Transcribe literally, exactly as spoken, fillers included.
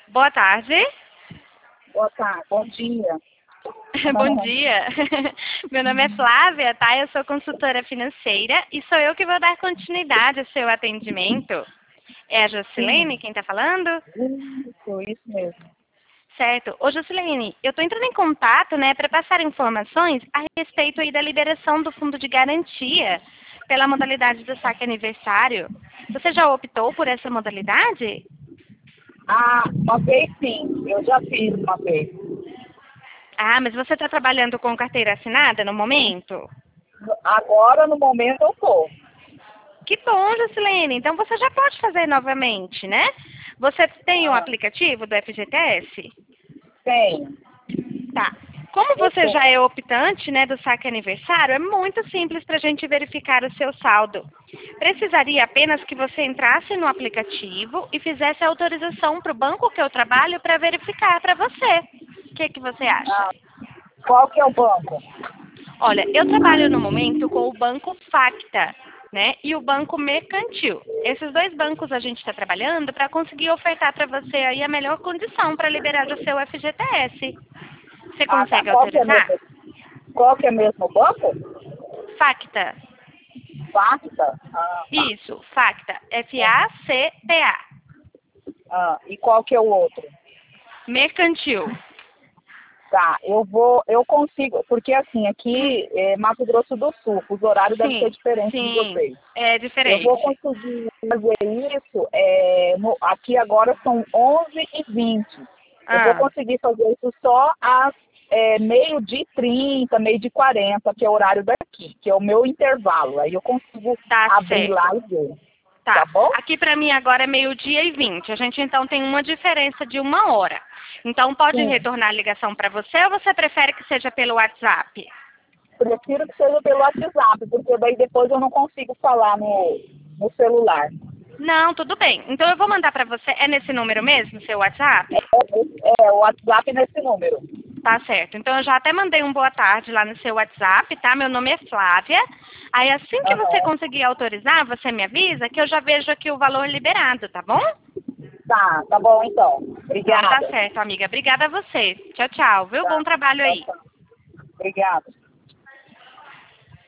Boa tarde. Boa tarde, bom dia. Bom dia. Meu nome é Flávia, tá? Eu sou consultora financeira e sou eu que vou dar continuidade ao seu atendimento. É a Jocilene quem está falando? Isso, isso mesmo. Certo. Ô, Jocilene, eu estou entrando em contato, né, para passar informações a respeito aí da liberação do fundo de garantia pela modalidade do saque aniversário. Você já optou por essa modalidade? Ah, uma vez sim, eu já fiz uma vez. Ah, mas você está trabalhando com carteira assinada no momento? Agora, no momento, eu tô. Que bom, Jocilene. Então você já pode fazer novamente, né? Você tem um Ah, aplicativo do F G T S? tem. Tá. Como Eu você já tenho. é optante, né, do saque aniversário, é muito simples para a gente verificar o seu saldo. Precisaria apenas que você entrasse no aplicativo e fizesse a autorização para o banco que eu trabalho para verificar para você. O que, que você acha? Ah, qual que é o banco? Olha, eu trabalho no momento com o Banco Facta, né, e o Banco Mercantil. Esses dois bancos a gente está trabalhando para conseguir ofertar para você aí a melhor condição para liberar o seu F G T S. Você Ah, tá. consegue Qual que é autorizar? mesmo? Qual que é mesmo o banco? Facta. Facta? Ah, tá. Isso, Facta. F A C T A. Ah, e qual que é o outro? Mercantil. Tá, eu vou, eu consigo, porque assim, aqui é Mato Grosso do Sul, os horários devem ser Sim, diferentes de sim, vocês. é Eu vou diferente. conseguir fazer isso, é, no- aqui agora são onze e vinte. Eu vou Ah, conseguir fazer isso só às é, meio-dia e trinta, meio-dia e quarenta, que é o horário daqui, que é o meu intervalo. Aí eu consigo tá abrir lá certo. e ver. Tá Tá. bom? Aqui pra mim agora é meio-dia e vinte. A gente então tem uma diferença de uma hora. Então pode Sim. retornar a ligação para você ou você prefere que seja pelo WhatsApp? Prefiro que seja pelo WhatsApp, porque daí depois eu não consigo falar no, no celular. Não, tudo bem. Então eu vou mandar para você. É nesse número mesmo, seu WhatsApp? É, o WhatsApp nesse número. Tá certo. Então eu já até mandei um boa tarde lá no seu WhatsApp, tá? Meu nome é Flávia. Aí assim que você Aham. conseguir autorizar, você me avisa que eu já vejo aqui o valor liberado, tá bom? Tá, tá bom então. Então tá Obrigada. certo, amiga. Obrigada a você. Tchau, tchau. Viu? Tá, Bom trabalho tchau, aí. tchau. Obrigada.